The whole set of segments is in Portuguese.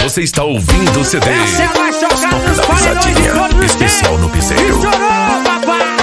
Você está ouvindo o CD Essa é a mais chocada Top dos da paredões de Pisadinha, todos os especial no piseiro. Estourou, papai!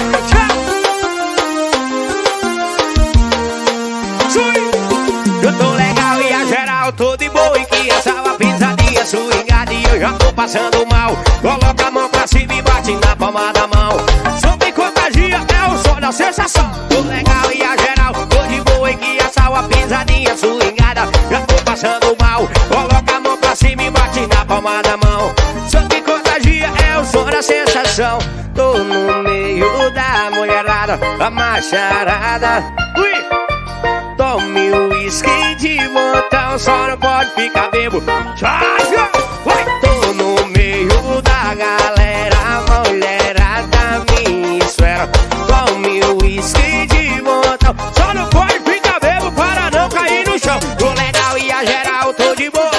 Eu tô legal e a geral, tô de boa e que essa é uma pisadinha swingada e eu já tô passando mal. Coloca a mão pra cima e bate na palma da mão. Som que contagia, é o som da sensação. Tô legal e a geral, tô de boa e que essa é uma pisadinha swingada. Já tô passando mal. Coloca a mão pra cima e bate na palma da mão. Som que contagia, é o som da sensação. Tô no meio da mulherada, a macharada. Tome o uísque de montão, só não pode ficar bebo. Tô no meio da galera, a mulherada me espera. Tome o uísque de montão, só não pode ficar bebo para não cair no chão. Tô legal e a geral, tô de boa.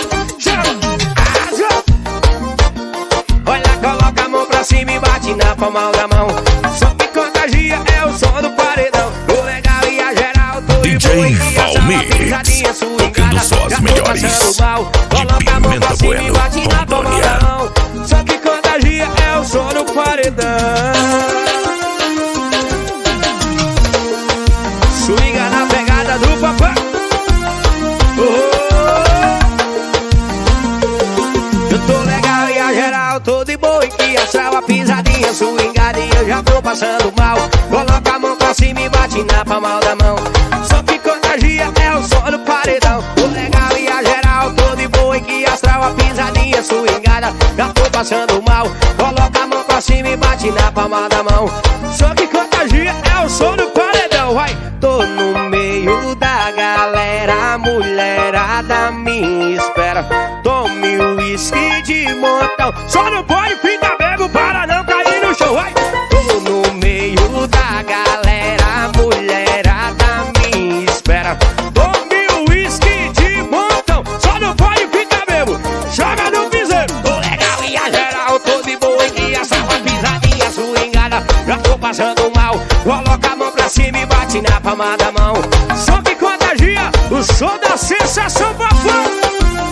Olha, coloca a mão pra cima e bate na palma da mão. Som que contagia, é o som do paredão. Tô legal e a geral, tô de boa. DJ Valmix, tocando só as melhores de Pimenta Bueno, Rondônia. Só que contagia é o som do paredão. Swinga na pegada do papai. Eu tô legal e a geral, tô de boa e que essa é uma pisadinha swingada e eu já tô passando mal. Coloca a mão pra cima e bate na palma da mão. Só que contagia é o som do paredão. Tô legal e a geral, tô de boa e que astral a pisadinha swingada. Já tô passando mal. Coloca a mão pra cima e bate na palma da mão. Só que contagia é o som do paredão. Vai, tô no meio da galera, a mulherada me espera. Tome o uísque de montão, só não pode ficar bebo para não cair no chão. Vai, tô no meio da galera, a mulherada me espera. Tome o uísque de montão, só não pode ficar bebo. Joga no piseiro. Tô legal e a geral, tô de boa e que essa uma pisadinha swingada. Já tô passando mal. Coloca a mão pra cima e bate na palma da mão. Som que contagia, o som da sensação, papai.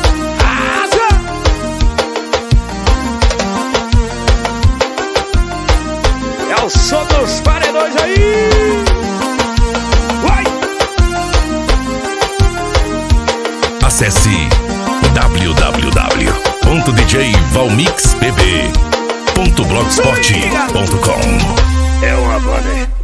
É o som dos paredões aí. Vai. Acesse www.djvalmixbb.blogspot.com. É uma banda.